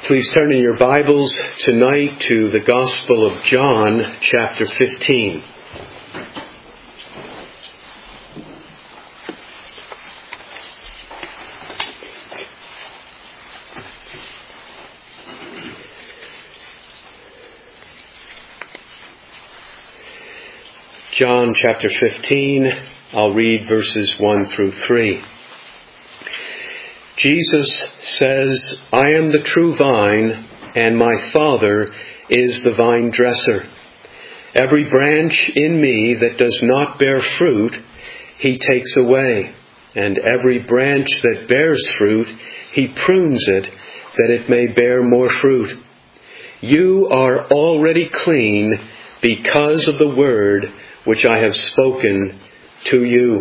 Please turn in your Bibles tonight to the Gospel of John, chapter 15. John chapter 15, I'll read verses 1 through 3. Jesus says, "I am the true vine, and my Father is the vine dresser. Every branch in me that does not bear fruit, he takes away. And every branch that bears fruit, he prunes it, that it may bear more fruit. You are already clean because of the word which I have spoken to you."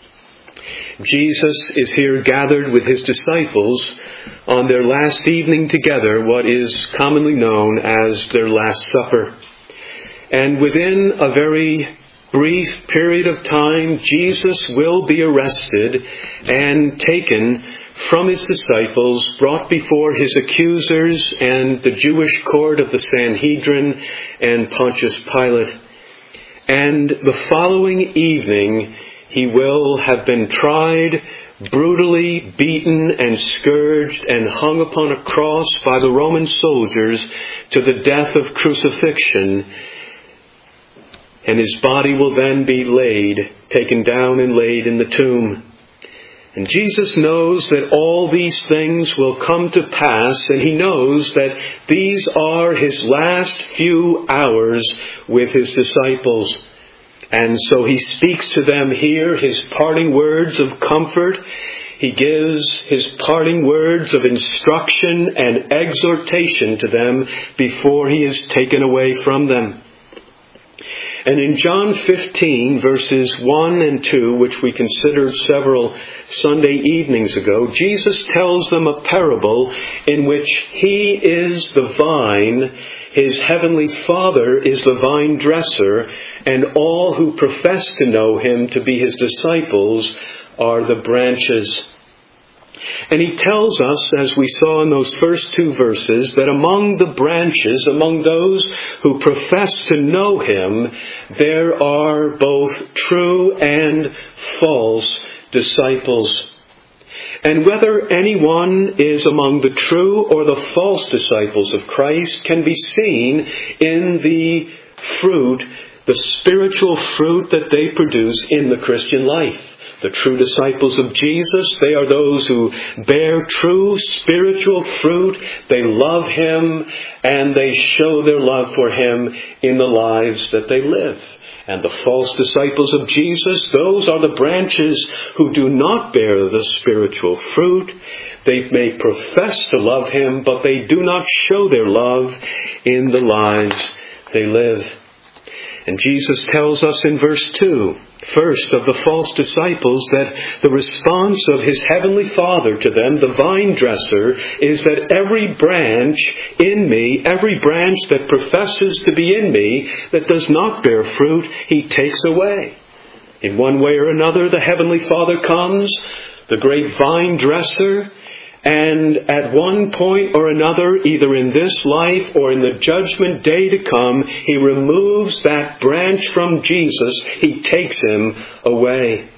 Jesus is here gathered with his disciples on their last evening together, what is commonly known as their Last Supper. And within a very brief period of time, Jesus will be arrested and taken from his disciples, brought before his accusers and the Jewish court of the Sanhedrin and Pontius Pilate. And the following evening, he will have been tried, brutally beaten and scourged and hung upon a cross by the Roman soldiers to the death of crucifixion. And his body will then be taken down and laid in the tomb. And Jesus knows that all these things will come to pass, and he knows that these are his last few hours with his disciples. And so he speaks to them here his parting words of comfort. He gives his parting words of instruction and exhortation to them before he is taken away from them. And in John 15, verses 1 and 2, which we considered several Sunday evenings ago, Jesus tells them a parable in which he is the vine, his heavenly Father is the vine dresser, and all who profess to know him to be his disciples are the branches. And he tells us, as we saw in those first two verses, that among the branches, among those who profess to know him, there are both true and false disciples. And whether anyone is among the true or the false disciples of Christ can be seen in the fruit, the spiritual fruit that they produce in the Christian life. The true disciples of Jesus, they are those who bear true spiritual fruit. They love him and they show their love for him in the lives that they live. And the false disciples of Jesus, those are the branches who do not bear the spiritual fruit. They may profess to love him, but they do not show their love in the lives they live. And Jesus tells us in verse 2, first of the false disciples, that the response of his heavenly Father to them, the vine dresser, is that every branch in me, every branch that professes to be in me, that does not bear fruit, he takes away. In one way or another, the heavenly Father comes, the great vine dresser, and at one point or another, either in this life or in the judgment day to come, he removes that branch from Jesus. He takes him away.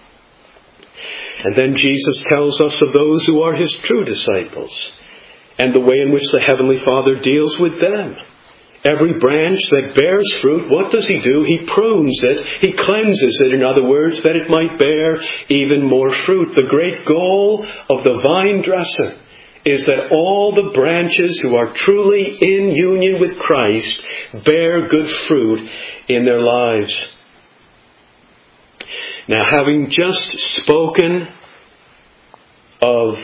And then Jesus tells us of those who are his true disciples and the way in which the Heavenly Father deals with them. Every branch that bears fruit, what does he do? He prunes it. He cleanses it, in other words, that it might bear even more fruit. The great goal of the vine dresser is that all the branches who are truly in union with Christ bear good fruit in their lives. Now, having just spoken of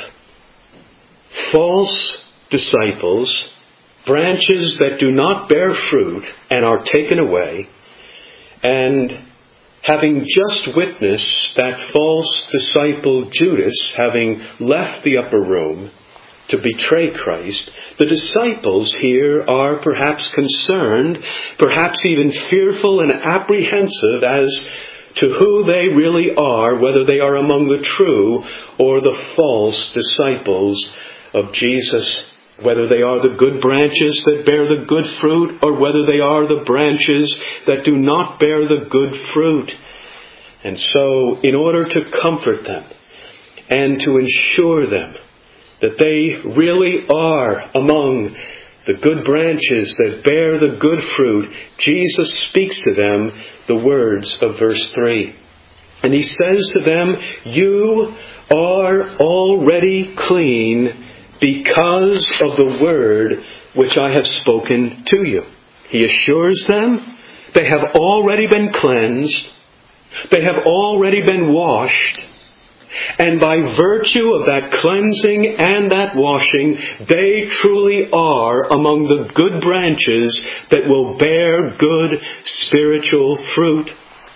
false disciples, branches that do not bear fruit and are taken away, and having just witnessed that false disciple Judas having left the upper room to betray Christ, the disciples here are perhaps concerned, perhaps even fearful and apprehensive as to who they really are, whether they are among the true or the false disciples of Jesus. whether they are the good branches that bear the good fruit, or whether they are the branches that do not bear the good fruit. And so, in order to comfort them and to ensure them that they really are among the good branches that bear the good fruit, Jesus speaks to them the words of verse 3. And he says to them, "You are already clean because of the word which I have spoken to you." He assures them they have already been cleansed. They have already been washed. And by virtue of that cleansing and that washing, they truly are among the good branches that will bear good spiritual fruit.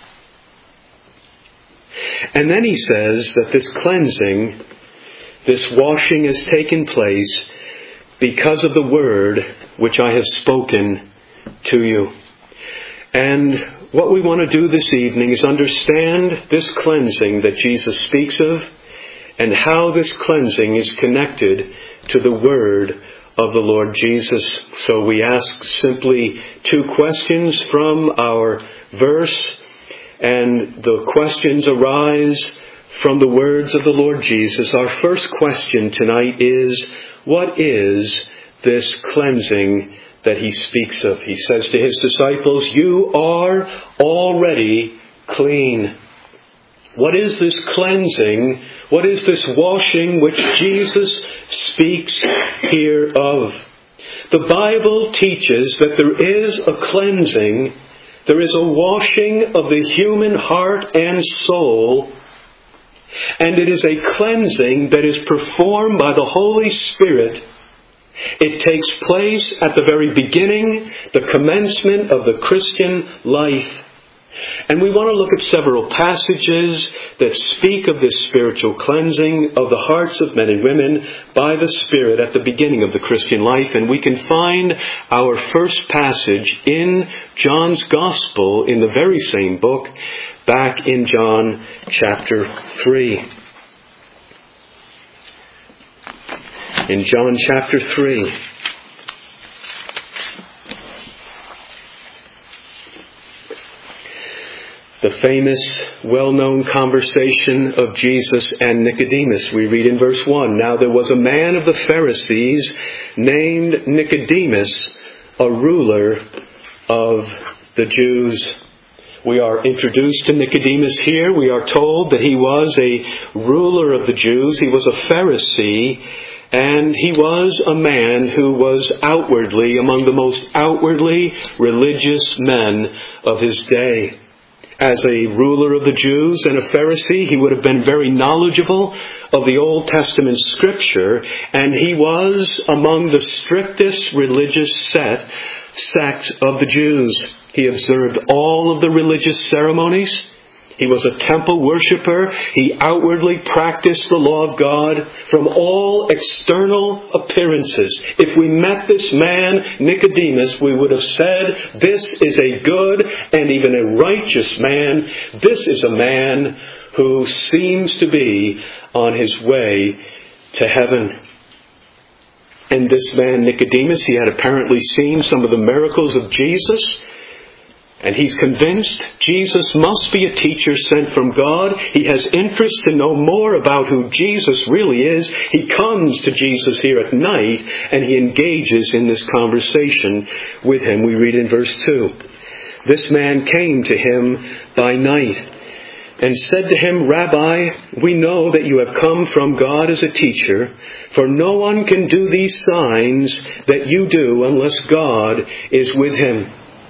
And then he says that this cleansing, this washing has taken place because of the word which I have spoken to you. And what we want to do this evening is understand this cleansing that Jesus speaks of and how this cleansing is connected to the word of the Lord Jesus. So we ask simply two questions from our verse, and the questions arise from the words of the Lord Jesus. Our first question tonight is, what is this cleansing that he speaks of? He says to his disciples, "You are already clean." What is this cleansing? What is this washing which Jesus speaks here of? The Bible teaches that there is a cleansing, there is a washing of the human heart and soul, and it is a cleansing that is performed by the Holy Spirit. It takes place at the very beginning, the commencement of the Christian life. And we want to look at several passages that speak of this spiritual cleansing of the hearts of men and women by the Spirit at the beginning of the Christian life. And we can find our first passage in John's Gospel in the very same book, back in John chapter 3. In John chapter 3. The famous, well-known conversation of Jesus and Nicodemus. We read in verse 1, "Now there was a man of the Pharisees named Nicodemus, a ruler of the Jews." We are introduced to Nicodemus here. We are told that he was a ruler of the Jews. He was a Pharisee. And he was a man who was outwardly among the most outwardly religious men of his day. As a ruler of the Jews and a Pharisee, he would have been very knowledgeable of the Old Testament Scripture, and he was among the strictest religious sect of the Jews. He observed all of the religious ceremonies. He was a temple worshiper. He outwardly practiced the law of God from all external appearances. If we met this man, Nicodemus, we would have said, this is a good and even a righteous man. This is a man who seems to be on his way to heaven. And this man, Nicodemus, he had apparently seen some of the miracles of Jesus. And he's convinced Jesus must be a teacher sent from God. He has interest to know more about who Jesus really is. He comes to Jesus here at night and he engages in this conversation with him. We read in verse 2. "This man came to him by night and said to him, 'Rabbi, we know that you have come from God as a teacher, for no one can do these signs that you do unless God is with him.'"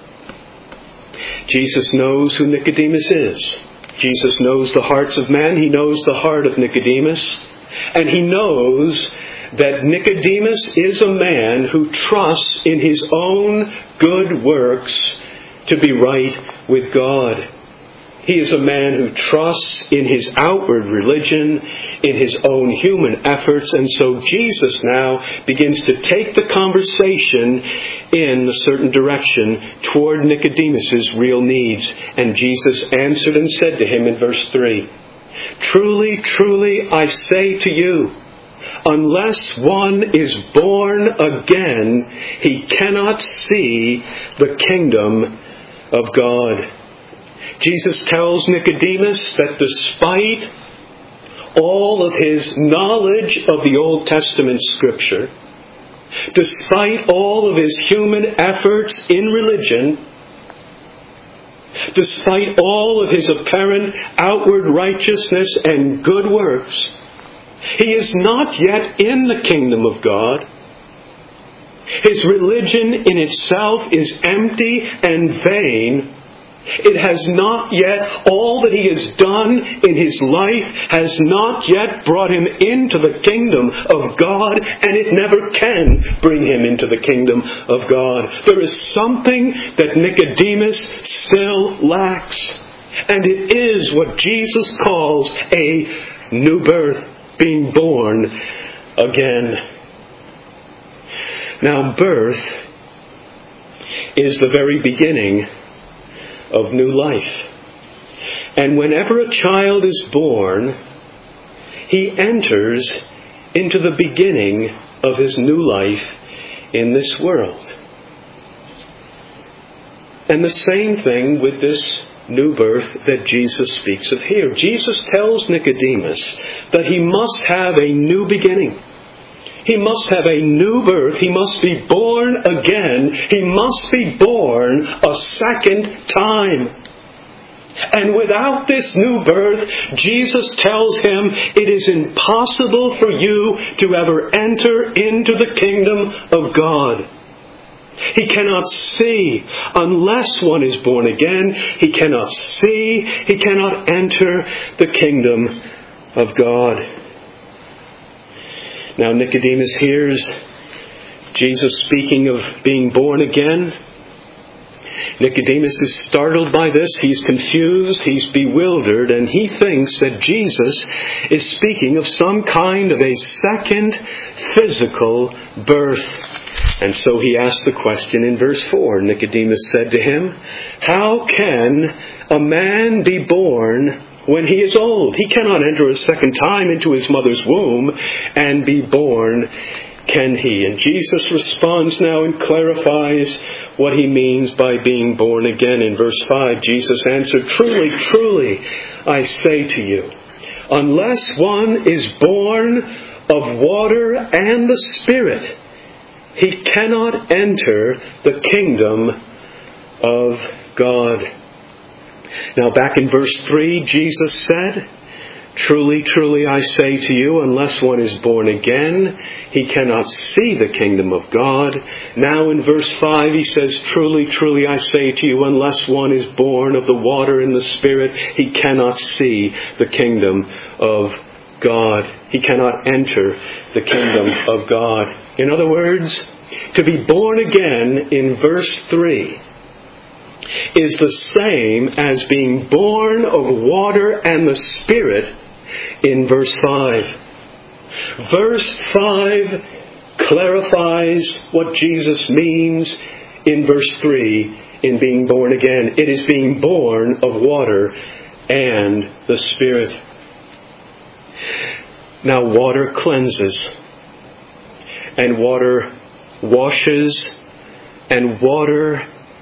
Jesus knows who Nicodemus is. Jesus knows the hearts of men. He knows the heart of Nicodemus. And he knows that Nicodemus is a man who trusts in his own good works to be right with God. He is a man who trusts in his outward religion, in his own human efforts. And so Jesus now begins to take the conversation in a certain direction toward Nicodemus's real needs. And Jesus answered and said to him in verse 3, "Truly, truly, I say to you, unless one is born again, he cannot see the kingdom of God. Jesus tells Nicodemus that despite all of his knowledge of the Old Testament Scripture, despite all of his human efforts in religion, despite all of his apparent outward righteousness and good works, he is not yet in the kingdom of God. His religion in itself is empty and vain. It has not yet, all that he has done in his life has not yet brought him into the kingdom of God, and it never can bring him into the kingdom of God. There is something that Nicodemus still lacks, and it is what Jesus calls a new birth, being born again. Now, birth is the very beginning of new life. And whenever a child is born, he enters into the beginning of his new life in this world. And the same thing with this new birth that Jesus speaks of here. Jesus tells Nicodemus that he must have a new beginning. He must have a new birth. He must be born again. He must be born a second time. And without this new birth, Jesus tells him it is impossible for you to ever enter into the kingdom of God. He cannot see unless one is born again. He cannot see. He cannot enter the kingdom of God. Now Nicodemus hears Jesus speaking of being born again. Nicodemus is startled by this. He's confused. He's bewildered. And he thinks that Jesus is speaking of some kind of a second physical birth. And so he asks the question in verse 4. Nicodemus said to him, "How can a man be born when he is old? He cannot enter a second time into his mother's womb and be born, can he?" And Jesus responds now and clarifies what he means by being born again. In verse 5, Jesus answered, "Truly, truly, I say to you, unless one is born of water and the Spirit, he cannot enter the kingdom of God." Now back in verse 3, Jesus said, "Truly, truly, I say to you, unless one is born again, he cannot see the kingdom of God." Now in verse 5, he says, "Truly, truly, I say to you, unless one is born of the water and the Spirit, he cannot see the kingdom of God." He cannot enter the kingdom of God. In other words, to be born again in verse 3 is the same as being born of water and the Spirit in verse 5. Verse 5 clarifies what Jesus means in verse 3 in being born again. It is being born of water and the Spirit. Now, water cleanses, and water washes, and water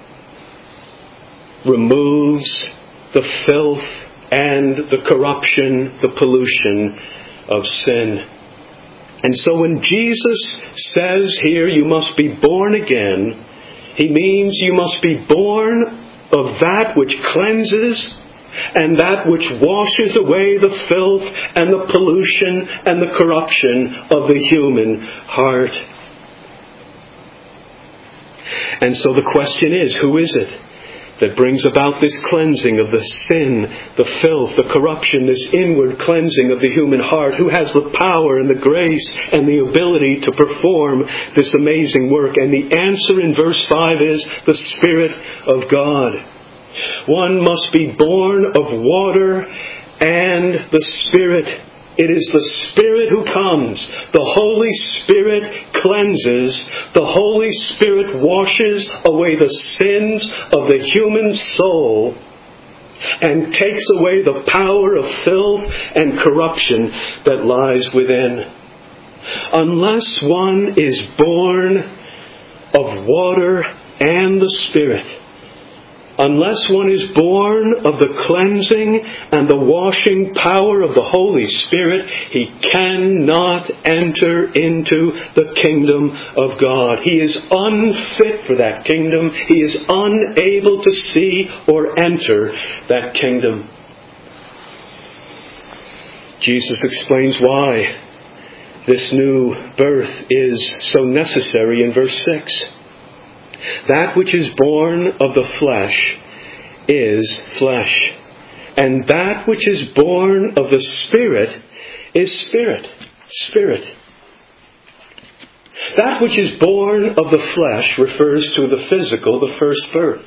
removes the filth and the corruption, the pollution of sin. And so when Jesus says here, you must be born again, he means you must be born of that which cleanses and that which washes away the filth and the pollution and the corruption of the human heart. And so the question is, who is it that brings about this cleansing of the sin, the filth, the corruption, this inward cleansing of the human heart? Who has the power and the grace and the ability to perform this amazing work? And the answer in verse 5 is the Spirit of God. One must be born of water and the Spirit. It is the Spirit who comes. The Holy Spirit cleanses. The Holy Spirit washes away the sins of the human soul and takes away the power of filth and corruption that lies within. Unless one is born of water and the Spirit, unless one is born of the cleansing and the washing power of the Holy Spirit, he cannot enter into the kingdom of God. He is unfit for that kingdom. He is unable to see or enter that kingdom. Jesus explains why this new birth is so necessary in verse 6. That which is born of the flesh is flesh, and that which is born of the Spirit is spirit. Spirit. That which is born of the flesh refers to the physical, the first birth.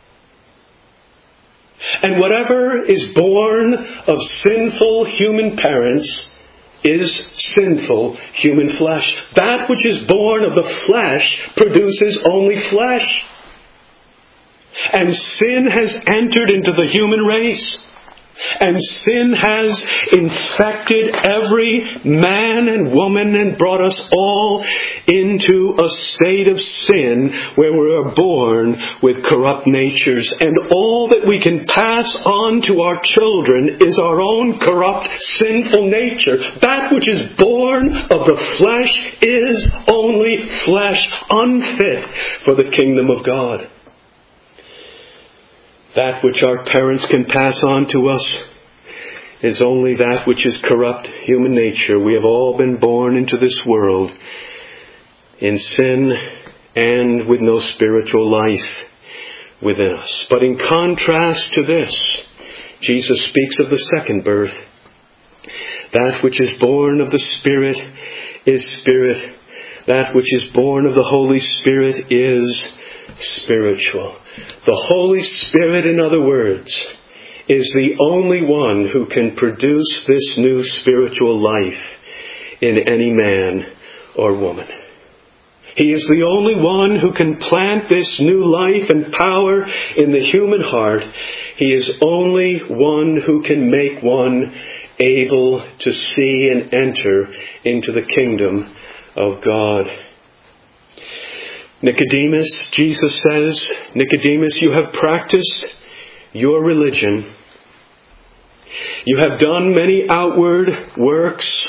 And whatever is born of sinful human parents is sinful human flesh. That which is born of the flesh produces only flesh. And sin has entered into the human race. And sin has infected every man and woman and brought us all into a state of sin where we are born with corrupt natures. And all that we can pass on to our children is our own corrupt, sinful nature. That which is born of the flesh is only flesh, unfit for the kingdom of God. That which our parents can pass on to us is only that which is corrupt human nature. We have all been born into this world in sin and with no spiritual life within us. But in contrast to this, Jesus speaks of the second birth. That which is born of the Spirit is spirit. That which is born of the Holy Spirit is spiritual. The Holy Spirit, in other words, is the only one who can produce this new spiritual life in any man or woman. He is the only one who can plant this new life and power in the human heart. He is only one who can make one able to see and enter into the kingdom of God. Nicodemus, Jesus says, Nicodemus, you have practiced your religion. You have done many outward works.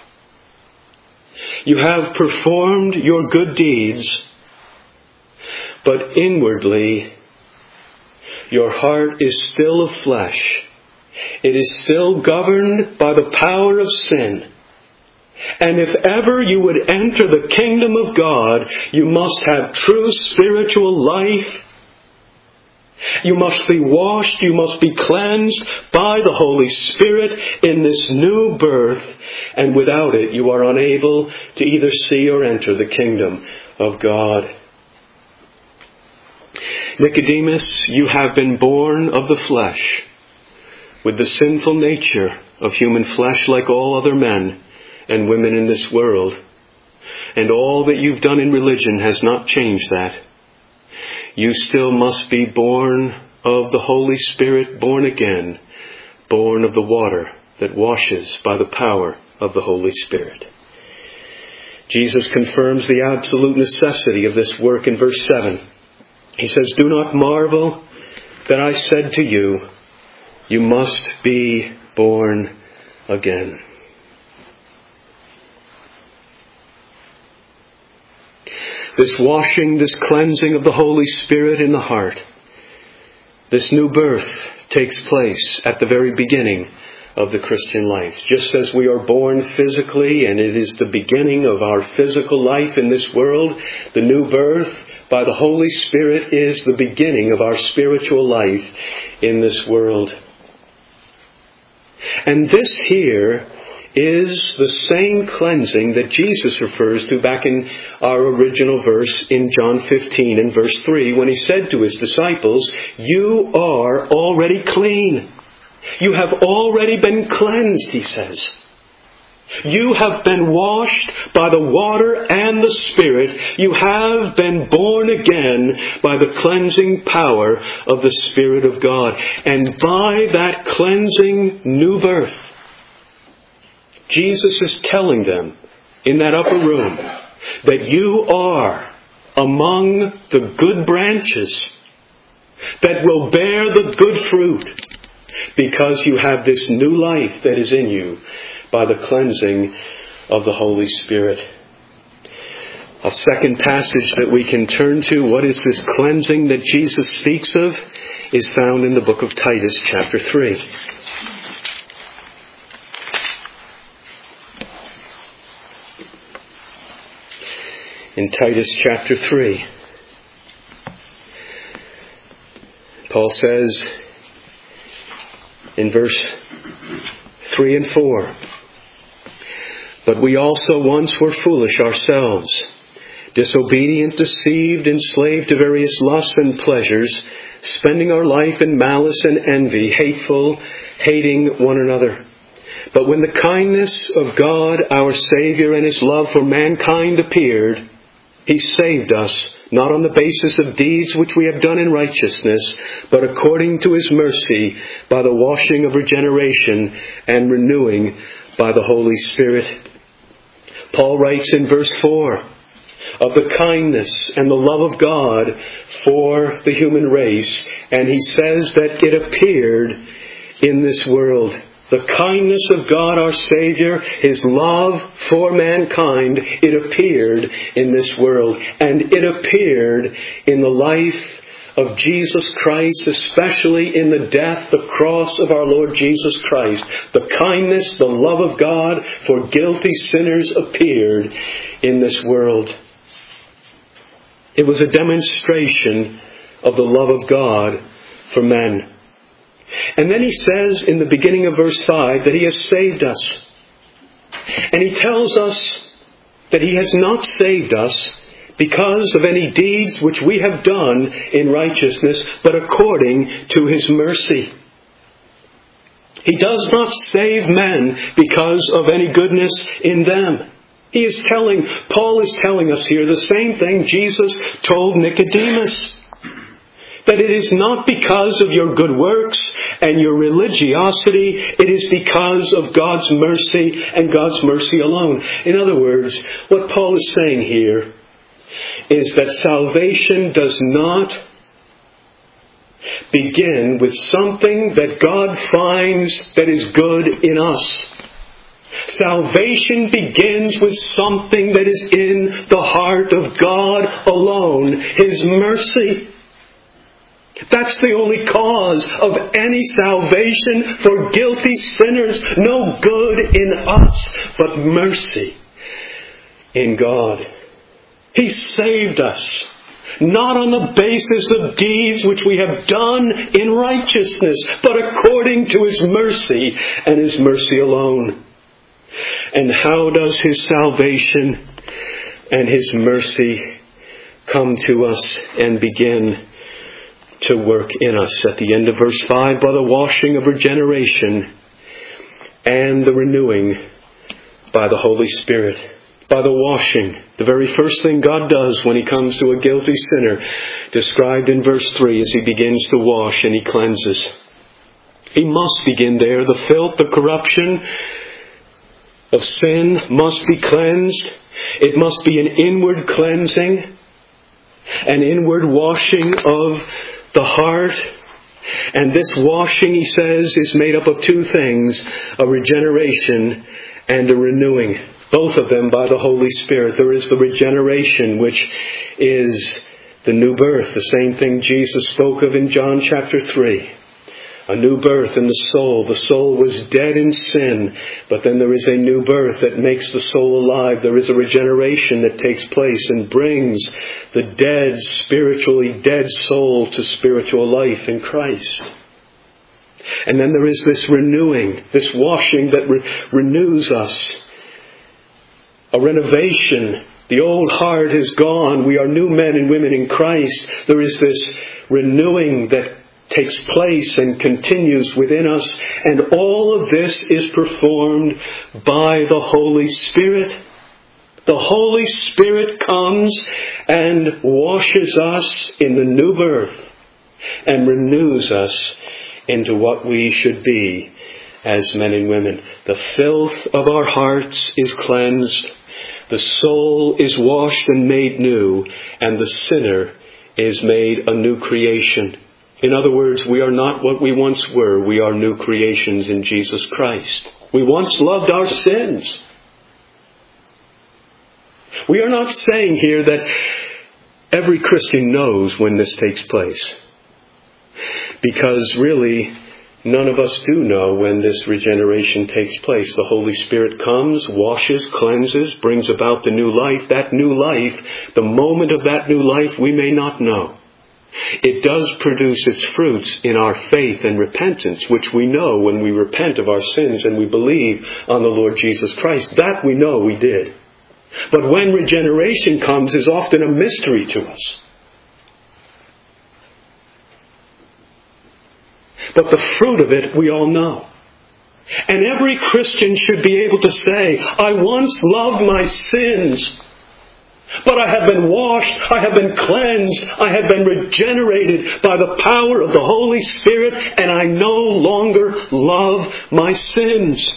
You have performed your good deeds. But inwardly, your heart is still of flesh. It is still governed by the power of sin. And if ever you would enter the kingdom of God, you must have true spiritual life. You must be washed, you must be cleansed by the Holy Spirit in this new birth. And without it, you are unable to either see or enter the kingdom of God. Nicodemus, you have been born of the flesh, with the sinful nature of human flesh like all other men and women in this world. And all that you've done in religion has not changed that. You still must be born of the Holy Spirit, born again, born of the water that washes by the power of the Holy Spirit. Jesus confirms the absolute necessity of this work in verse 7. He says, "Do not marvel that I said to you, you must be born again." This washing, this cleansing of the Holy Spirit in the heart, this new birth takes place at the very beginning of the Christian life. Just as we are born physically and it is the beginning of our physical life in this world, the new birth by the Holy Spirit is the beginning of our spiritual life in this world. And this here is the same cleansing that Jesus refers to back in our original verse in John 15 and verse 3 when he said to his disciples, "You are already clean. You have already been cleansed," he says. You have been washed by the water and the Spirit. You have been born again by the cleansing power of the Spirit of God. And by that cleansing new birth, Jesus is telling them in that upper room that you are among the good branches that will bear the good fruit because you have this new life that is in you by the cleansing of the Holy Spirit. A second passage that we can turn to, what is this cleansing that Jesus speaks of, is found in the book of Titus, chapter 3. In Titus chapter 3, Paul says in verse 3 and 4, "But we also once were foolish ourselves, disobedient, deceived, enslaved to various lusts and pleasures, spending our life in malice and envy, hateful, hating one another. But when the kindness of God, our Savior, and His love for mankind appeared, He saved us, not on the basis of deeds which we have done in righteousness, but according to His mercy, by the washing of regeneration and renewing by the Holy Spirit." Paul writes in verse 4 of the kindness and the love of God for the human race, and he says that it appeared in this world. The kindness of God our Savior, His love for mankind, it appeared in this world. And it appeared in the life of Jesus Christ, especially in the death, the cross of our Lord Jesus Christ. The kindness, the love of God for guilty sinners appeared in this world. It was a demonstration of the love of God for men. And then he says in the beginning of verse 5 that He has saved us. And he tells us that He has not saved us because of any deeds which we have done in righteousness, but according to His mercy. He does not save men because of any goodness in them. Paul is telling us here the same thing Jesus told Nicodemus. That it is not because of your good works and your religiosity, it is because of God's mercy and God's mercy alone. In other words, what Paul is saying here is that salvation does not begin with something that God finds that is good in us. Salvation begins with something that is in the heart of God alone, His mercy. That's the only cause of any salvation for guilty sinners. No good in us, but mercy in God. He saved us, not on the basis of deeds which we have done in righteousness, but according to His mercy and His mercy alone. And how does His salvation and His mercy come to us and begin to work in us? At the end of verse 5, by the washing of regeneration and the renewing by the Holy Spirit. By the washing, the very first thing God does when He comes to a guilty sinner, described in verse 3, as He begins to wash and He cleanses. He must begin there. The filth, the corruption of sin must be cleansed. It must be an inward cleansing, an inward washing of the heart. And this washing, he says, is made up of two things: a regeneration and a renewing. Both of them by the Holy Spirit. There is the regeneration, which is the new birth, the same thing Jesus spoke of in John chapter 3. A new birth in the soul. The soul was dead in sin, but then there is a new birth that makes the soul alive. There is a regeneration that takes place and brings the dead, spiritually dead soul to spiritual life in Christ. And then there is this renewing, this washing that renews us. A renovation. The old heart is gone. We are new men and women in Christ. There is this renewing that takes place and continues within us. And all of this is performed by the Holy Spirit. The Holy Spirit comes and washes us in the new birth and renews us into what we should be as men and women. The filth of our hearts is cleansed. The soul is washed and made new, and the sinner is made a new creation. In other words, we are not what we once were. We are new creations in Jesus Christ. We once loved our sins. We are not saying here that every Christian knows when this takes place. Because really, none of us do know when this regeneration takes place. The Holy Spirit comes, washes, cleanses, brings about the new life. That new life, the moment of that new life, we may not know. It does produce its fruits in our faith and repentance, which we know when we repent of our sins and we believe on the Lord Jesus Christ. That we know we did. But when regeneration comes is often a mystery to us. But the fruit of it we all know. And every Christian should be able to say, I once loved my sins, but I have been washed, I have been cleansed, I have been regenerated by the power of the Holy Spirit, and I no longer love my sins.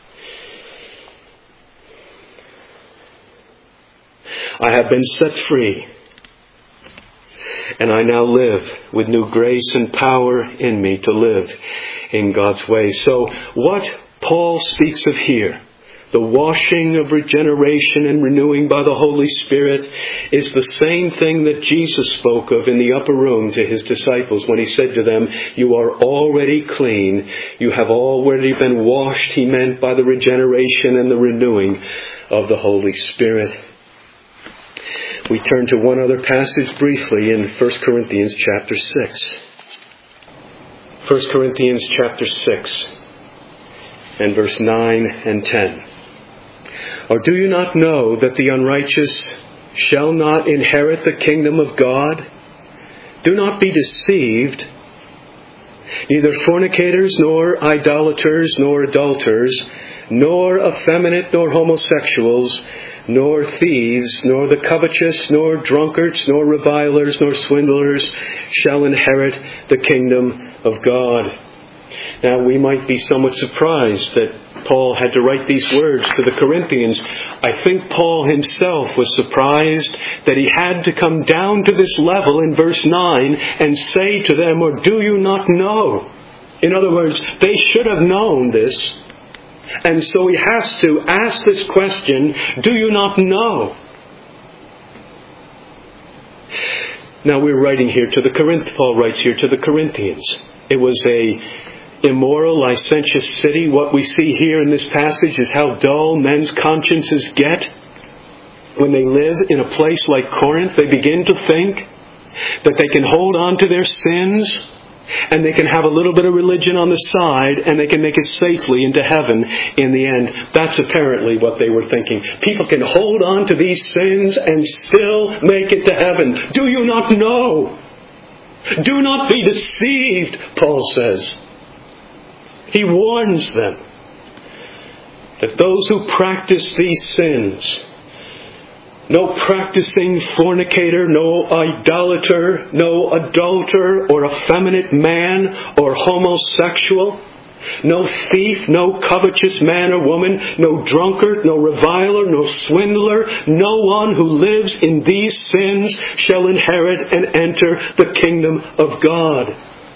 I have been set free, and I now live with new grace and power in me to live in God's way. So what Paul speaks of here, the washing of regeneration and renewing by the Holy Spirit, is the same thing that Jesus spoke of in the upper room to his disciples when he said to them, you are already clean. You have already been washed, he meant, by the regeneration and the renewing of the Holy Spirit. We turn to one other passage briefly in 1 Corinthians chapter 6. 1 Corinthians chapter 6 and verse 9 and 10. Or do you not know that the unrighteous shall not inherit the kingdom of God? Do not be deceived. Neither fornicators, nor idolaters, nor adulterers, nor effeminate, nor homosexuals, nor thieves, nor the covetous, nor drunkards, nor revilers, nor swindlers shall inherit the kingdom of God. Now, we might be somewhat surprised that Paul had to write these words to the Corinthians. I think Paul himself was surprised that he had to come down to this level in verse 9 and say to them, or do you not know? In other words, they should have known this. And so he has to ask this question, do you not know? Now we're writing here to Paul writes here to the Corinthians. It was a immoral, licentious city. What we see here in this passage is how dull men's consciences get. When they live in a place like Corinth, they begin to think that they can hold on to their sins and they can have a little bit of religion on the side, and they can make it safely into heaven in the end. That's apparently what they were thinking. People can hold on to these sins and still make it to heaven. Do you not know? Do not be deceived, Paul says. He warns them that those who practice these sins, no practicing fornicator, no idolater, no adulterer or effeminate man or homosexual, no thief, no covetous man or woman, no drunkard, no reviler, no swindler, no one who lives in these sins shall inherit and enter the kingdom of God.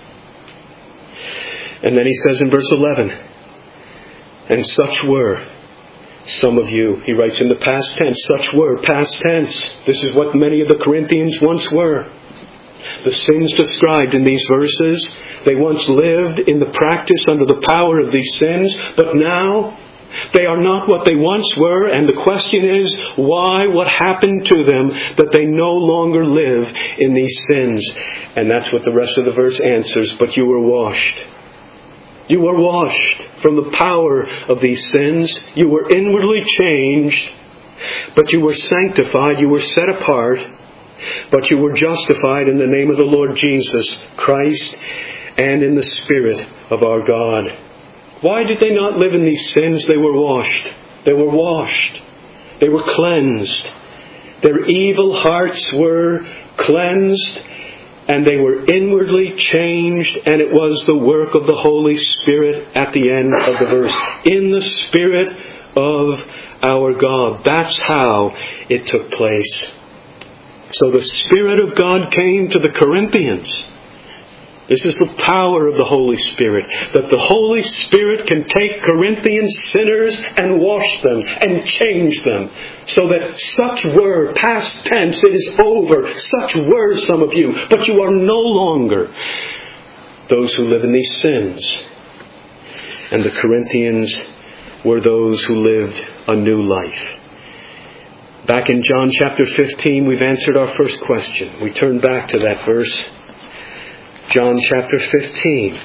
And then he says in verse 11, and such were some of you. He writes in the past tense, such were, past tense. This is what many of the Corinthians once were. The sins described in these verses, they once lived in the practice under the power of these sins, but now they are not what they once were, and the question is, why? What happened to them that they no longer live in these sins? And that's what the rest of the verse answers, but you were washed. You were washed from the power of these sins. You were inwardly changed, but you were sanctified. You were set apart, but you were justified in the name of the Lord Jesus Christ and in the Spirit of our God. Why did they not live in these sins? They were washed. They were washed. They were cleansed. Their evil hearts were cleansed, and they were inwardly changed, and it was the work of the Holy Spirit at the end of the verse. In the Spirit of our God. That's how it took place. So the Spirit of God came to the Corinthians. This is the power of the Holy Spirit, that the Holy Spirit can take Corinthian sinners and wash them and change them, so that such were, past tense, it is over, such were some of you, but you are no longer those who live in these sins. And the Corinthians were those who lived a new life. Back in John chapter 15, we've answered our first question. We turn back to that verse. John chapter 15.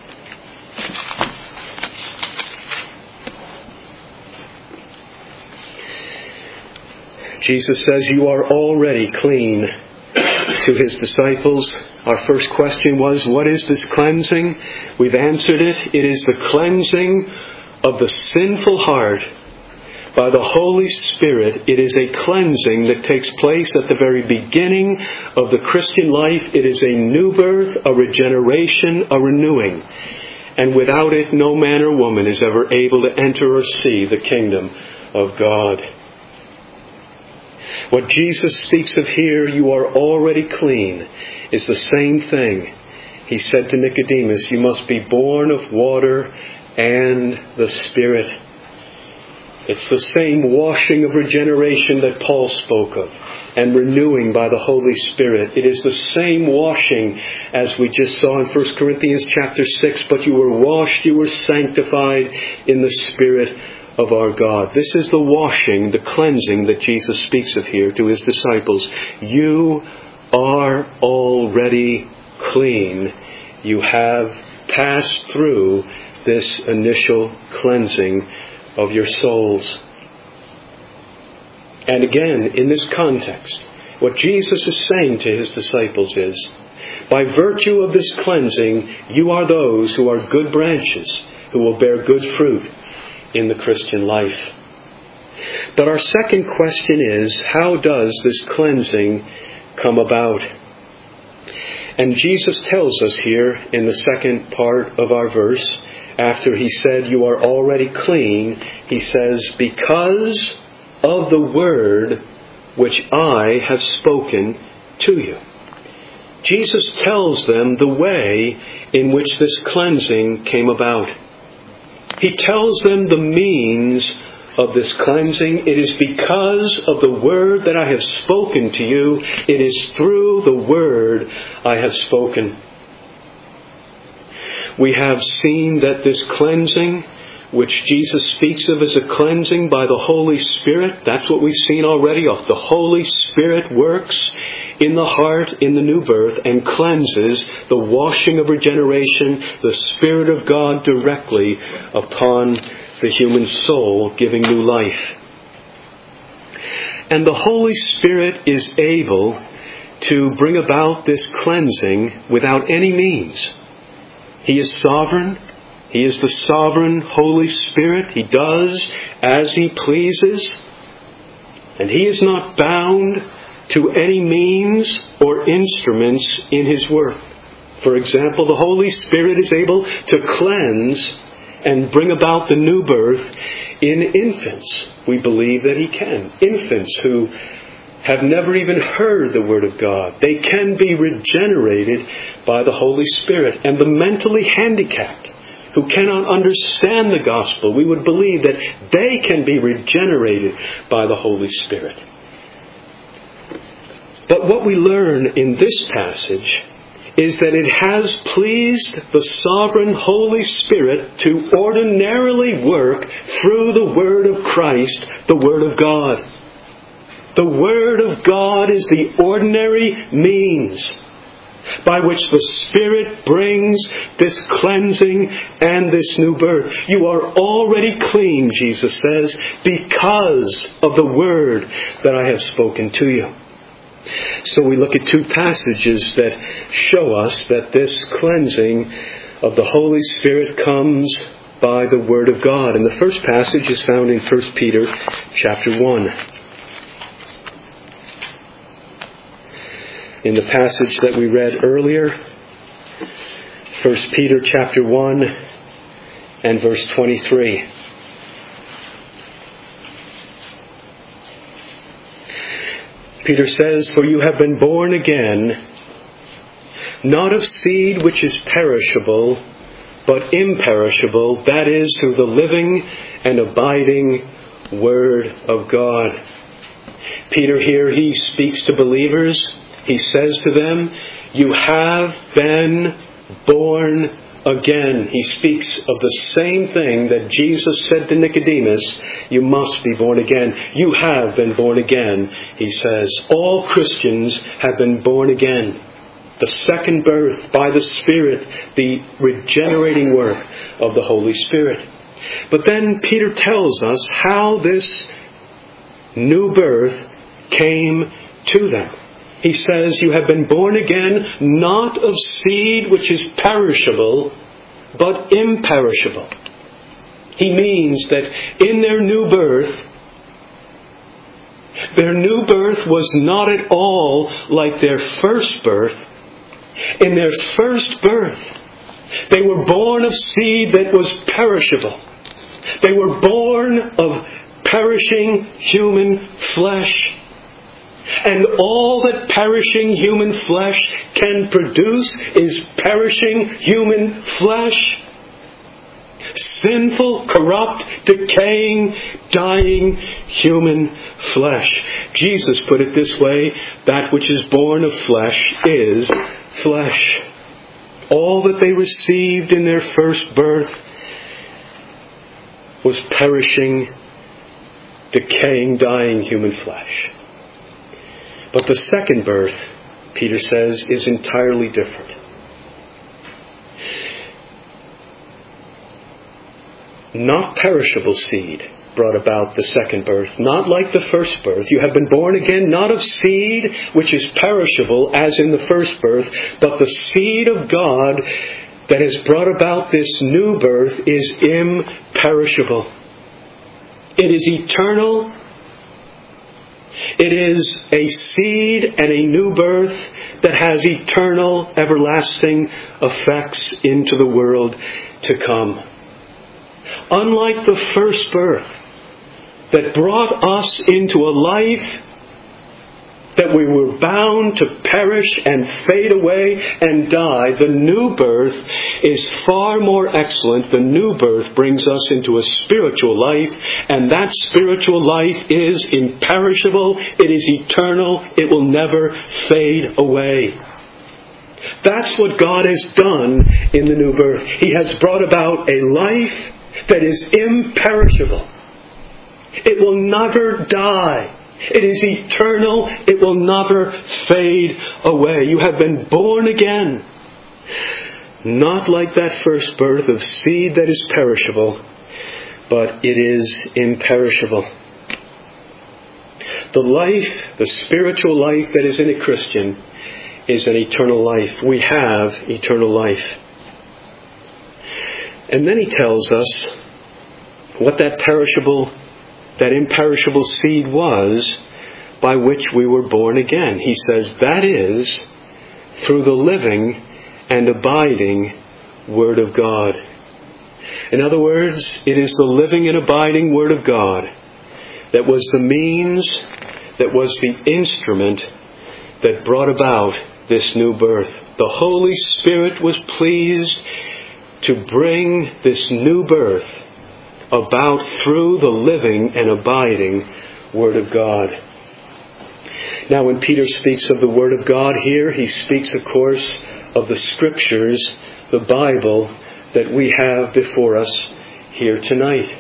Jesus says, "You are already clean," to His disciples. Our first question was, what is this cleansing? We've answered it. It is the cleansing of the sinful heart by the Holy Spirit. It is a cleansing that takes place at the very beginning of the Christian life. It is a new birth, a regeneration, a renewing. And without it, no man or woman is ever able to enter or see the kingdom of God. What Jesus speaks of here, "you are already clean," is the same thing He said to Nicodemus, "You must be born of water and the Spirit." It's the same washing of regeneration that Paul spoke of, and renewing by the Holy Spirit. It is the same washing as we just saw in 1 Corinthians chapter 6, "But you were washed, you were sanctified in the Spirit of our God." This is the washing, the cleansing that Jesus speaks of here to His disciples. You are already clean. You have passed through this initial cleansing of your souls. And again, in this context, what Jesus is saying to His disciples is, by virtue of this cleansing, you are those who are good branches, who will bear good fruit in the Christian life. But our second question is, how does this cleansing come about? And Jesus tells us here in the second part of our verse, after He said, "You are already clean," He says, "because of the word which I have spoken to you." Jesus tells them the way in which this cleansing came about. He tells them the means of this cleansing. It is because of the word that I have spoken to you. It is through the word I have spoken. We have seen that this cleansing, which Jesus speaks of as a cleansing by the Holy Spirit, that's what we've seen already. The Holy Spirit works in the heart in the new birth and cleanses, the washing of regeneration, the Spirit of God directly upon the human soul, giving new life. And the Holy Spirit is able to bring about this cleansing without any means. He is sovereign. He is the sovereign Holy Spirit. He does as He pleases. And He is not bound to any means or instruments in His work. For example, the Holy Spirit is able to cleanse and bring about the new birth in infants. We believe that He can. Infants who have never even heard the Word of God. They can be regenerated by the Holy Spirit. And the mentally handicapped who cannot understand the gospel, we would believe that they can be regenerated by the Holy Spirit. But what we learn in this passage is that it has pleased the sovereign Holy Spirit to ordinarily work through the Word of Christ, the Word of God. The Word of God is the ordinary means by which the Spirit brings this cleansing and this new birth. You are already clean, Jesus says, because of the Word that I have spoken to you. So we look at two passages that show us that this cleansing of the Holy Spirit comes by the Word of God. And the first passage is found in 1 Peter chapter 1. In the passage that we read earlier, 1 Peter chapter 1 and verse 23. Peter says, "For you have been born again, not of seed which is perishable, but imperishable, that is, through the living and abiding Word of God." Peter here, he speaks to believers. He says to them, "You have been born again." He speaks of the same thing that Jesus said to Nicodemus, "You must be born again." You have been born again, he says. All Christians have been born again. The second birth by the Spirit, the regenerating work of the Holy Spirit. But then Peter tells us how this new birth came to them. He says, "You have been born again, not of seed which is perishable, but imperishable." He means that in their new birth was not at all like their first birth. In their first birth, they were born of seed that was perishable. They were born of perishing human flesh. And all that perishing human flesh can produce is perishing human flesh. Sinful, corrupt, decaying, dying human flesh. Jesus put it this way, "That which is born of flesh is flesh." All that they received in their first birth was perishing, decaying, dying human flesh. But the second birth, Peter says, is entirely different. Not perishable seed brought about the second birth, not like the first birth. You have been born again, not of seed which is perishable as in the first birth, but the seed of God that has brought about this new birth is imperishable. It is eternal. It is a seed and a new birth that has eternal, everlasting effects into the world to come. Unlike the first birth that brought us into a life that we were bound to perish and fade away and die, the new birth is far more excellent. The new birth brings us into a spiritual life, and that spiritual life is imperishable, it is eternal, it will never fade away. That's what God has done in the new birth. He has brought about a life that is imperishable. It will never die. It is eternal. It will never fade away. You have been born again. Not like that first birth of seed that is perishable, but it is imperishable. The life, the spiritual life that is in a Christian is an eternal life. We have eternal life. And then he tells us what that imperishable seed was by which we were born again. He says that is through the living and abiding Word of God. In other words, it is the living and abiding Word of God that was the means, that was the instrument that brought about this new birth. The Holy Spirit was pleased to bring this new birth about through the living and abiding Word of God. Now, when Peter speaks of the Word of God here, he speaks, of course, of the Scriptures, the Bible, that we have before us here tonight.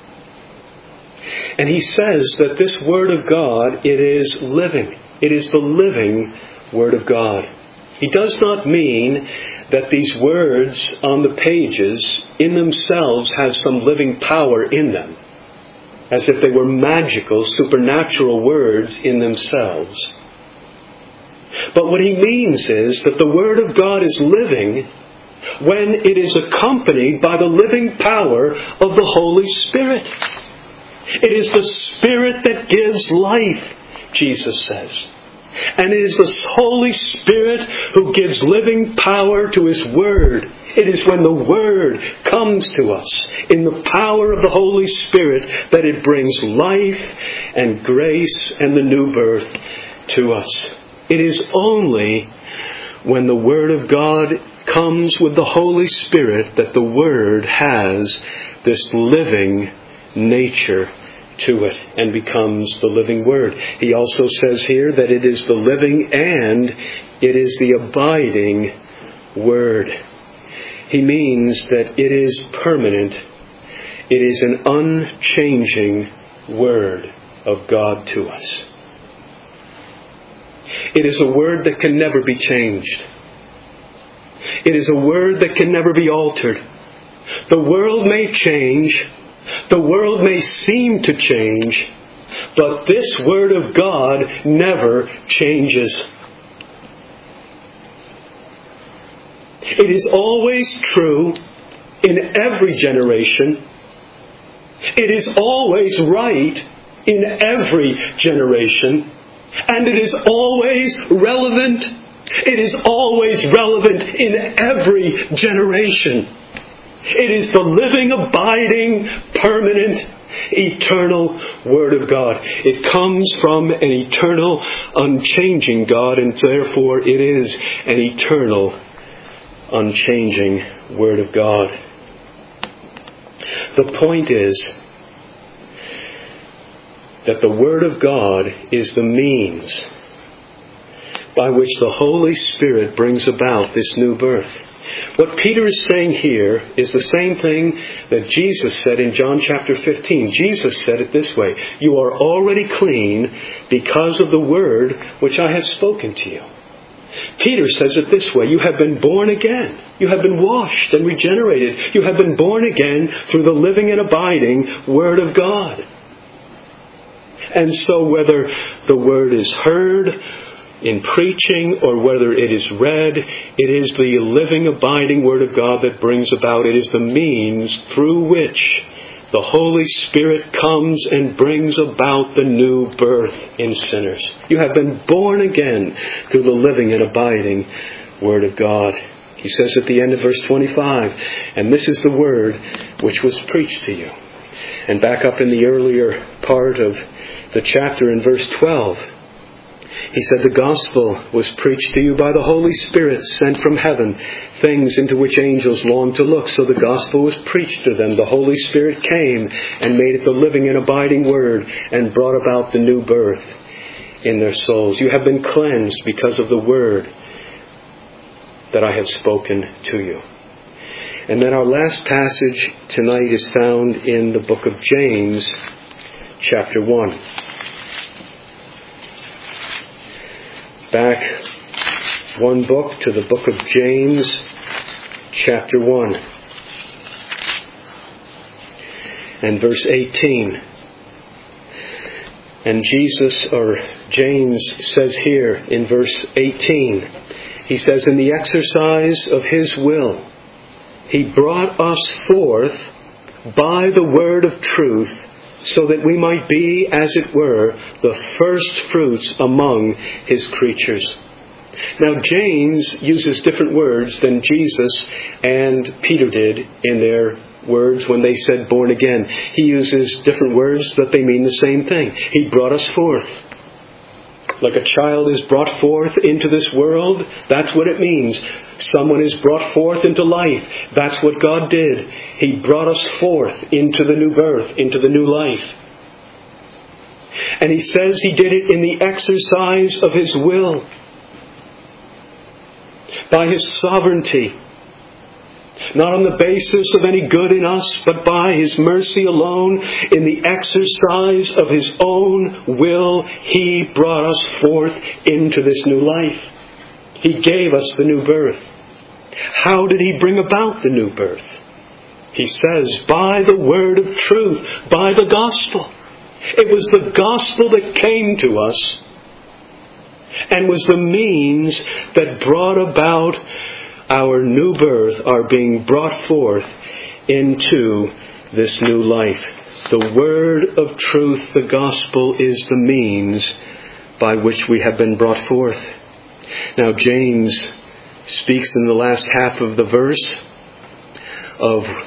And he says that this Word of God, it is living. It is the living Word of God. He does not mean that these words on the pages in themselves have some living power in them, as if they were magical, supernatural words in themselves. But what he means is that the Word of God is living when it is accompanied by the living power of the Holy Spirit. It is the Spirit that gives life, Jesus says. And it is the Holy Spirit who gives living power to His Word. It is when the Word comes to us in the power of the Holy Spirit that it brings life and grace and the new birth to us. It is only when the Word of God comes with the Holy Spirit that the Word has this living nature to it and becomes the living Word. He also says here that it is the living and it is the abiding Word. He means that it is permanent. It is an unchanging Word of God to us. It is a Word that can never be changed. It is a Word that can never be altered. The world may change. The world may seem to change. But this Word of God never changes. It is always true in every generation. It is always right in every generation. And it is always relevant. It is always relevant in every generation. It is the living, abiding, permanent, eternal Word of God. It comes from an eternal, unchanging God, and therefore it is an eternal, unchanging Word of God. The point is that the Word of God is the means by which the Holy Spirit brings about this new birth. What Peter is saying here is the same thing that Jesus said in John chapter 15. Jesus said it this way: "You are already clean because of the word which I have spoken to you." Peter says it this way: you have been born again. You have been washed and regenerated. You have been born again through the living and abiding Word of God. And so whether the Word is heard in preaching or whether it is read, it is the living, abiding Word of God that brings about. It is the means through which the Holy Spirit comes and brings about the new birth in sinners. You have been born again through the living and abiding Word of God. He says at the end of verse 25, "And this is the word which was preached to you." And back up in the earlier part of the chapter in verse 12, he said, "The gospel was preached to you by the Holy Spirit sent from heaven, things into which angels long to look." So the gospel was preached to them. The Holy Spirit came and made it the living and abiding Word and brought about the new birth in their souls. You have been cleansed because of the Word that I have spoken to you. And then our last passage tonight is found in the book of James, chapter 1. Back one book to the book of James, chapter 1, and verse 18. And James says here in verse 18, he says, "In the exercise of His will, He brought us forth by the word of truth, so that we might be, as it were, the first fruits among His creatures." Now, James uses different words than Jesus and Peter did in their words when they said born again. He uses different words, but they mean the same thing. He brought us forth. Like a child is brought forth into this world, that's what it means. Someone is brought forth into life. That's what God did. He brought us forth into the new birth, into the new life. And He says He did it in the exercise of His will, by His sovereignty. Not on the basis of any good in us, but by His mercy alone, in the exercise of His own will, He brought us forth into this new life. He gave us the new birth. How did He bring about the new birth? He says, by the word of truth, by the gospel. It was the gospel that came to us and was the means that brought about our new birth, our being brought forth into this new life. The word of truth, the gospel, is the means by which we have been brought forth. Now, James speaks in the last half of the verse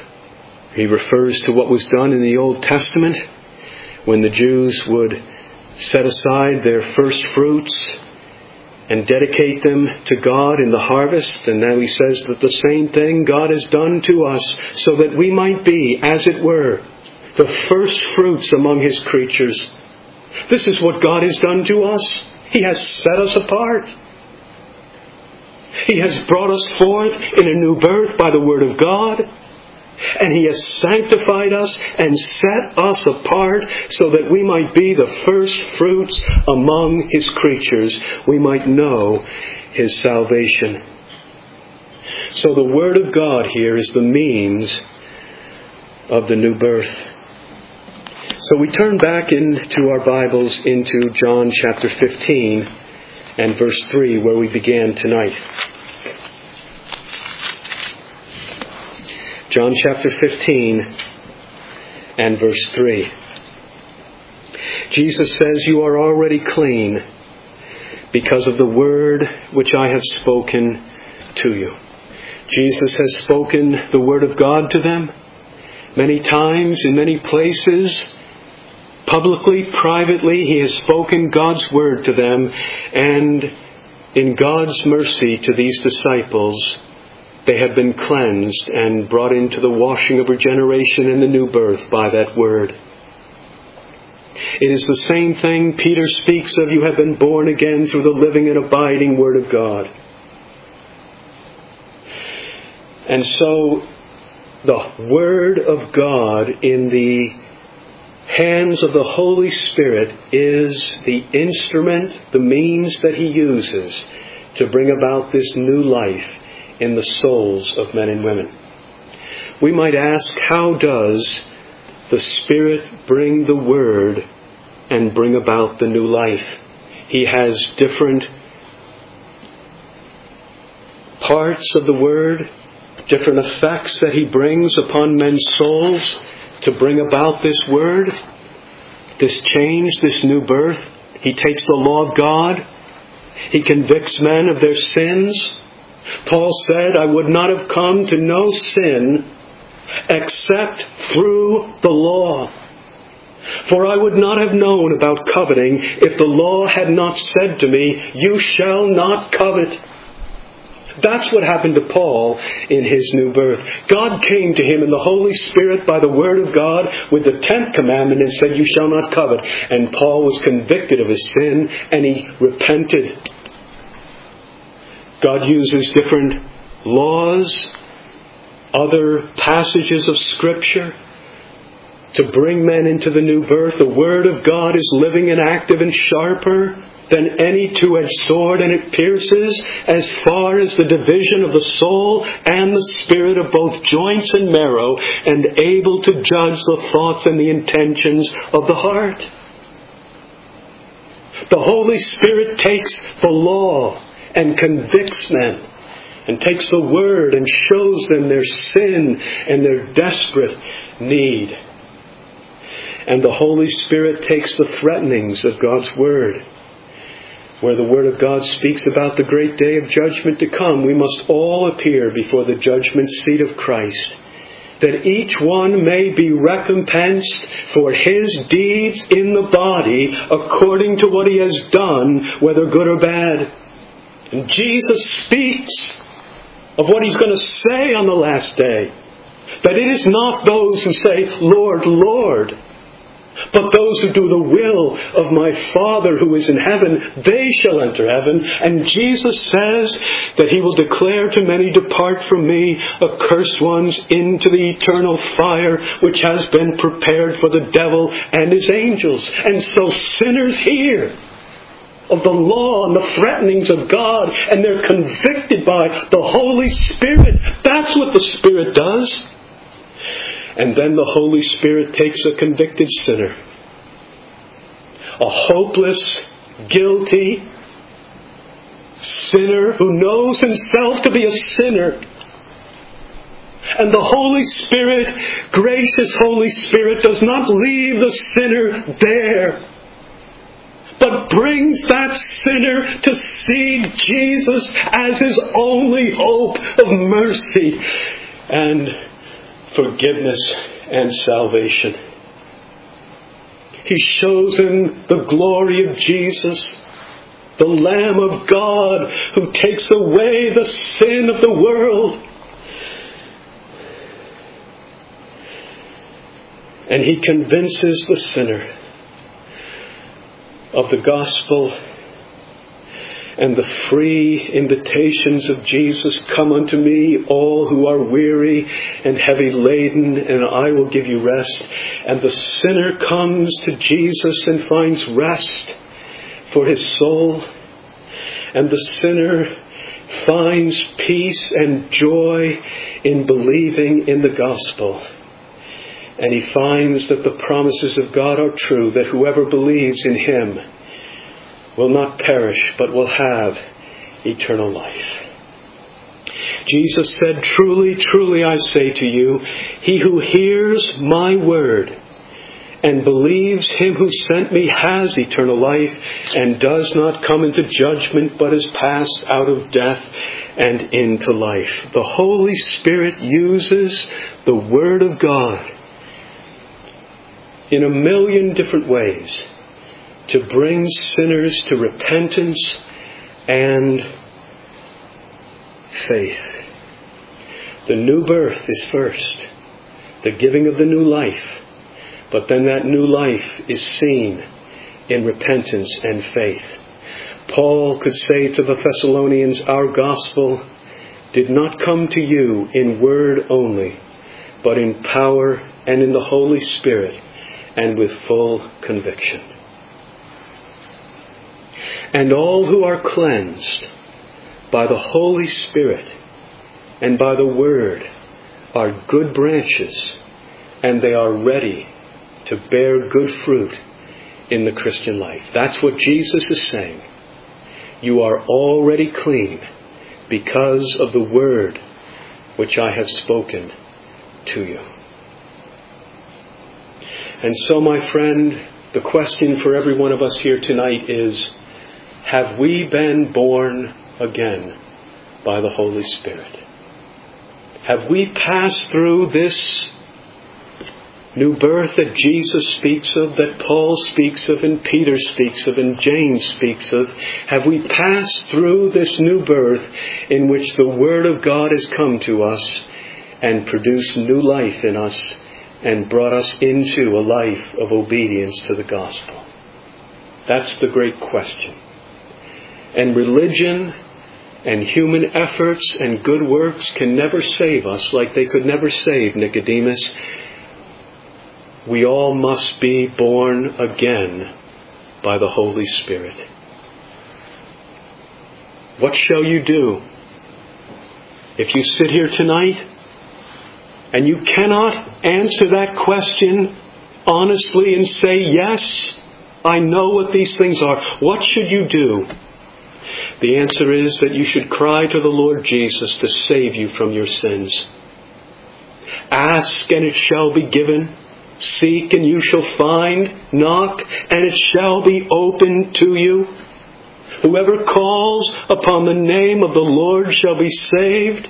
he refers to what was done in the Old Testament when the Jews would set aside their first fruits and dedicate them to God in the harvest. And now he says that the same thing God has done to us, so that we might be, as it were, the first fruits among His creatures. This is what God has done to us. He has set us apart. He has brought us forth in a new birth by the Word of God. And He has sanctified us and set us apart so that we might be the first fruits among His creatures. We might know His salvation. So the Word of God here is the means of the new birth. So we turn back into our Bibles into John chapter 15 and verse 3, where we began tonight. John chapter 15 and verse 3. Jesus says, "You are already clean because of the word which I have spoken to you." Jesus has spoken the Word of God to them many times, in many places. Publicly, privately, He has spoken God's Word to them. And in God's mercy to these disciples, they have been cleansed and brought into the washing of regeneration and the new birth by that Word. It is the same thing Peter speaks of. You have been born again through the living and abiding Word of God. And so, the Word of God in the hands of the Holy Spirit is the instrument, the means that He uses to bring about this new life in the souls of men and women. We might ask, how does the Spirit bring the Word and bring about the new life? He has different parts of the Word, different effects that He brings upon men's souls to bring about this Word, this change, this new birth. He takes the law of God. He convicts men of their sins. Paul said, "I would not have come to know sin except through the law. For I would not have known about coveting if the law had not said to me, 'You shall not covet.'" That's what happened to Paul in his new birth. God came to him in the Holy Spirit by the Word of God with the 10th commandment and said, "You shall not covet." And Paul was convicted of his sin and he repented. God uses different laws, other passages of Scripture to bring men into the new birth. The Word of God is living and active and sharper than any two-edged sword, and it pierces as far as the division of the soul and the spirit, of both joints and marrow, and able to judge the thoughts and the intentions of the heart. The Holy Spirit takes the law and convicts men, and takes the Word and shows them their sin and their desperate need. And the Holy Spirit takes the threatenings of God's Word. Where the Word of God speaks about the great day of judgment to come, we must all appear before the judgment seat of Christ, that each one may be recompensed for his deeds in the body according to what he has done, whether good or bad. And Jesus speaks of what He's going to say on the last day. That it is not those who say, "Lord, Lord," but those who do the will of my Father who is in heaven, they shall enter heaven. And Jesus says that He will declare to many, "Depart from me, accursed ones, into the eternal fire which has been prepared for the devil and his angels." And so sinners hear of the law and the threatenings of God, and they're convicted by the Holy Spirit. That's what the Spirit does. And then the Holy Spirit takes a convicted sinner, a hopeless, guilty sinner who knows himself to be a sinner. And the Holy Spirit, gracious Holy Spirit, does not leave the sinner there, but brings that sinner to see Jesus as his only hope of mercy and forgiveness and salvation. He shows him the glory of Jesus, the Lamb of God who takes away the sin of the world. And he convinces the sinner of the gospel and the free invitations of Jesus. Come unto me, all who are weary and heavy laden, and I will give you rest. And the sinner comes to Jesus and finds rest for his soul. And the sinner finds peace and joy in believing in the gospel. And he finds that the promises of God are true, that whoever believes in him will not perish, but will have eternal life. Jesus said, truly, truly, I say to you, he who hears my word and believes him who sent me has eternal life and does not come into judgment, but is passed out of death and into life. The Holy Spirit uses the Word of God in a million different ways to bring sinners to repentance and faith. The new birth is first, the giving of the new life, but then that new life is seen in repentance and faith. Paul could say to the Thessalonians, our gospel did not come to you in word only, but in power and in the Holy Spirit and with full conviction. And all who are cleansed by the Holy Spirit and by the Word are good branches, and they are ready to bear good fruit in the Christian life. That's what Jesus is saying. You are already clean because of the Word which I have spoken to you. And so, my friend, the question for every one of us here tonight is, have we been born again by the Holy Spirit? Have we passed through this new birth that Jesus speaks of, that Paul speaks of, and Peter speaks of, and James speaks of? Have we passed through this new birth in which the Word of God has come to us and produced new life in us and brought us into a life of obedience to the gospel? That's the great question. And religion and human efforts and good works can never save us, like they could never save Nicodemus. We all must be born again by the Holy Spirit. What shall you do if you sit here tonight and you cannot answer that question honestly and say, yes, I know what these things are? What should you do? The answer is that you should cry to the Lord Jesus to save you from your sins. Ask and it shall be given. Seek and you shall find. Knock and it shall be opened to you. Whoever calls upon the name of the Lord shall be saved.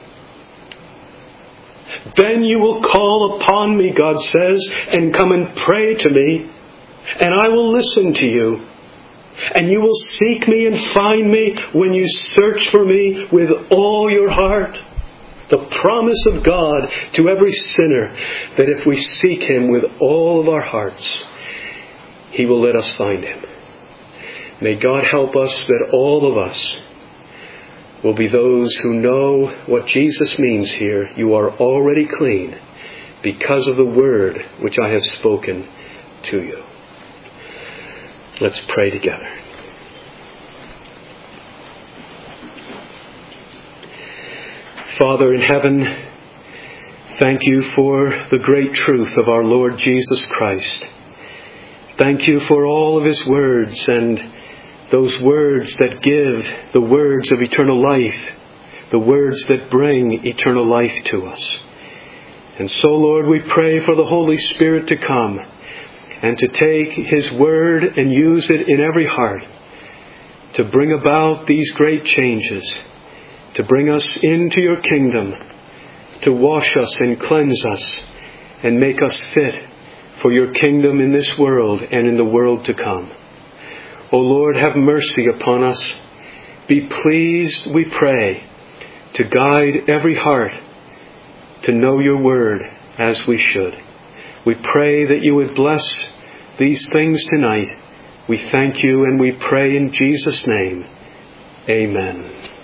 Then you will call upon me, God says, and come and pray to me, and I will listen to you. And you will seek me and find me when you search for me with all your heart. The promise of God to every sinner, that if we seek Him with all of our hearts, He will let us find Him. May God help us that all of us will be those who know what Jesus means here. You are already clean because of the word which I have spoken to you. Let's pray together. Father in heaven, thank you for the great truth of our Lord Jesus Christ. Thank you for all of His words, and those words that give the words of eternal life, the words that bring eternal life to us. And so, Lord, we pray for the Holy Spirit to come and to take His word and use it in every heart to bring about these great changes, to bring us into your kingdom, to wash us and cleanse us and make us fit for your kingdom in this world and in the world to come. O Lord, have mercy upon us. Be pleased, we pray, to guide every heart to know your word as we should. We pray that you would bless these things tonight. We thank you and we pray in Jesus' name. Amen.